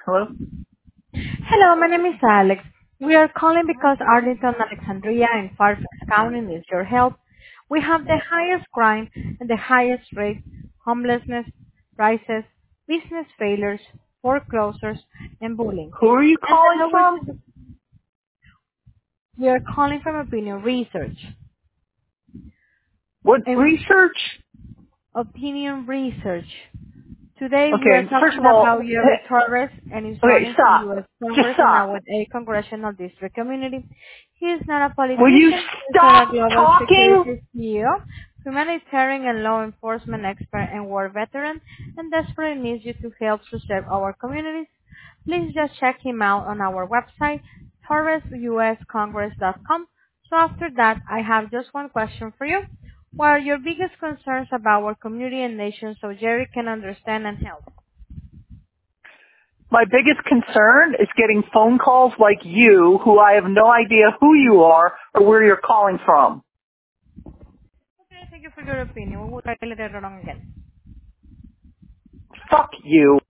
Hello? Hello, my name is Alex. We are calling because Arlington, Alexandria, and Fairfax County needs your help. We have the highest crime and the highest rate, homelessness, prices, business failures, foreclosures, and bullying. Who are you And the calling lowest, from? we are calling from Opinion Research. What And research? Opinion Research. Today we are Okay, first talking of all, about Jerry Torres and his okay, running for stop. U.S. Just Congress in stop. our 8 Congressional District community. He is not a Will you politician, he is not a stop global talking? security CEO, humanitarian and law enforcement expert and war veteran, and desperately needs you to help to serve our communities. Please just check him out on our website, torresuscongress.com. So after that, I have just one question for you. What are your biggest concerns about our community and nation so Jerry can understand and help? My biggest concern is getting phone calls like you, who I have no idea who you are or where you're calling from. Okay, thank you for your opinion. We will try later on again. Fuck you.